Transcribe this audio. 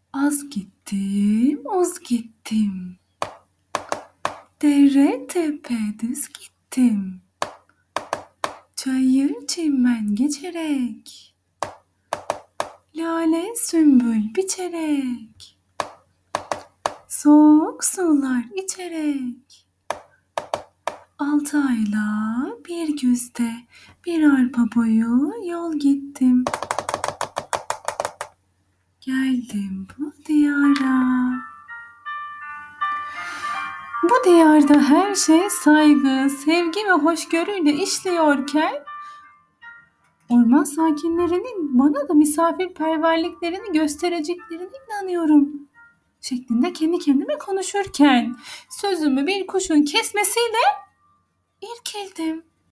Az gittim, uz gittim. Dere tepe düz gittim. Çayır çimen geçerek. Lale sümbül biçerek. Soğuk sular içerek. 6 ayla bir güzde bir arpa boyu yol gittim. Geldim bu diyara. Bu diyarda her şey saygı, sevgi ve hoşgörüyle işliyorken orman sakinlerinin bana da misafirperverliklerini göstereceklerine inanıyorum şeklinde kendi kendime konuşurken sözümü bir kuşun kesmesiyle irkildim.